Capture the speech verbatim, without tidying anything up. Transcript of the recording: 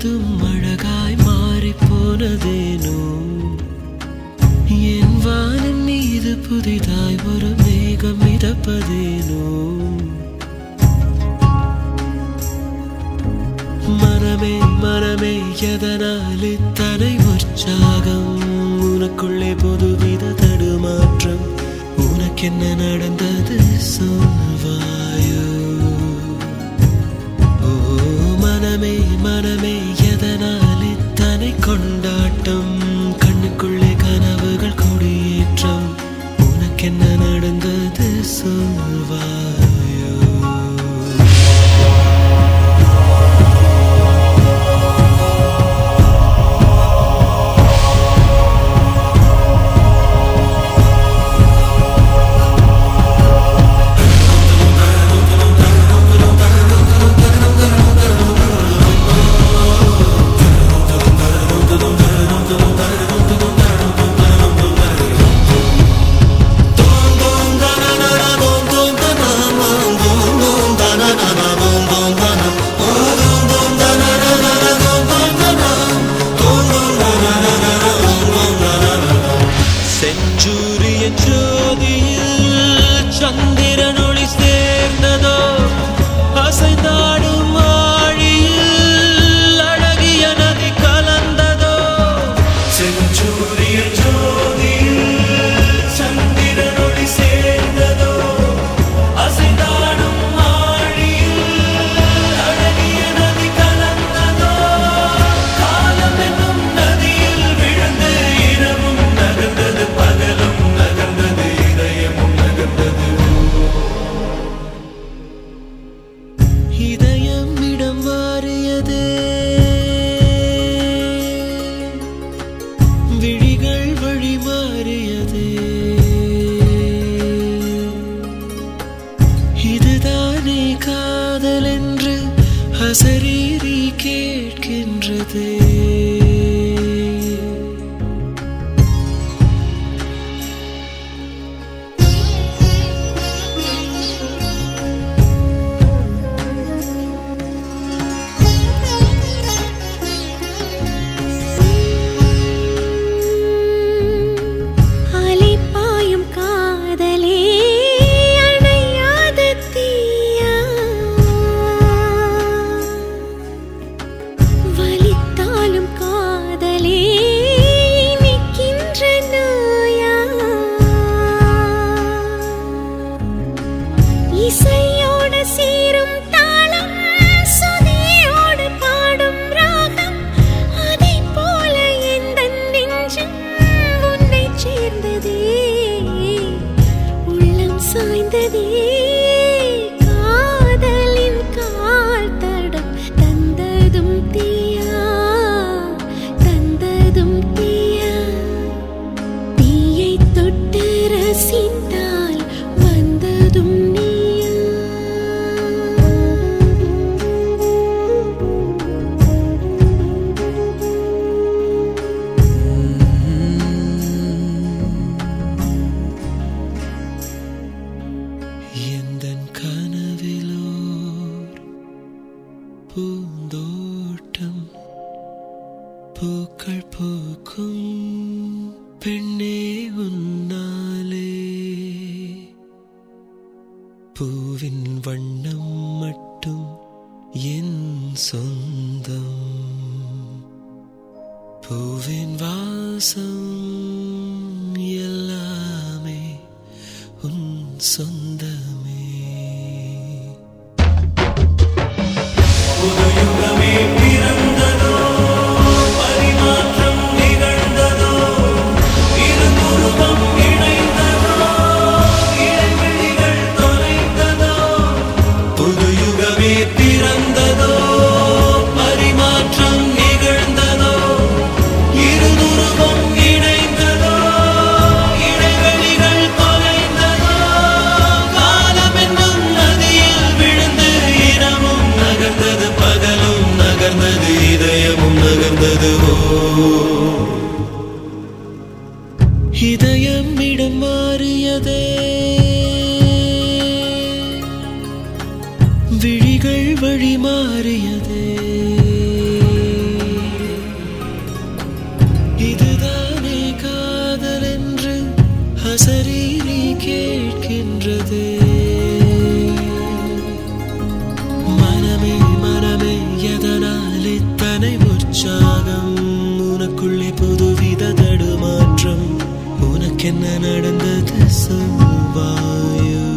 முழுவதும் அழகாய் மாறி போனதேனோ என் வானின் மீது புதிதாய் ஒரு மேகம் மிதப்பதேனோ மனமே மனமே எதனால் இத்தனை உற்சாகம் உனக்குள்ளே புதுவித தடுமாற்றம் உனக்கென்ன நடந்தது சொல்வாயோ ஓ மனமே மனமே எதனால் இத்தனை கொண்டாட்டம் கண்ணுக்குள்ளே கனவுகள் கொடியேற்றம் உனக்கென்ன நடந்தது சொல்வாயோ சந்திரனொளி சேர்ந்ததோ அசைந்தாடும் ஆழியில் அழகிய நதி கலந்ததோ செஞ்சூரிய ஜோதியில் சந்திரனொளி சேர்ந்ததோ அசைந்தாடும் ஆழியில் அழகிய நதி கலந்ததோ காலம் என்னும் நதியில் விழுந்து இரவும் நகர்ந்தது பகலும் நகர்ந்தது இதயமும் நகர்ந்தது இதயம் இடம் மாறியதே விழிகள் வழி மாறியதே இதுதானே காதல் என்று அசரீரி கேட்கின்றதே இசையோடு சீரும் தாளம் சுதியோடு பாடும் ராகம் அதை போல எந்தன் நெஞ்சம் உன்னை சேர்ந்ததே உள்ளம் சாய்ந்ததே காதலின் கால் தடம் தந்ததும் தீயா தந்ததும் தீயா தீயை தொட்டு ரசித்தால் வந்ததும் நீ பூந்தோட்டம் பூக்கள் பூக்கும் பெண்ணே உன்னாலே பூவின் வண்ணம் மட்டும் என் சொந்தம் பூவின் வாசம் எல்லாமே உன் சொந்தமே புதுயுகமே பிறந்ததோ பரிமாற்றம் நிகழ்ந்ததோ இருதுருவம் இணைந்ததோ இடைவெளிகள் தொலைந்ததோ புதுயுகமே பிறந்ததோ பரிமாற்றம் நிகழ்ந்ததோ இருதுருவம் இணைந்ததோ இடைவெளிகள் தொலைந்ததோ காலம் என்னும் நதியில் விழுந்து இரவும் நகர்ந்தது பகலும் நகர்ந்தது இதயமும் நகர்ந்தது இதயம் இடம் மாறியதே விழிகள் வழி மாறியதே என்ன நடந்தது சொல்வாயோ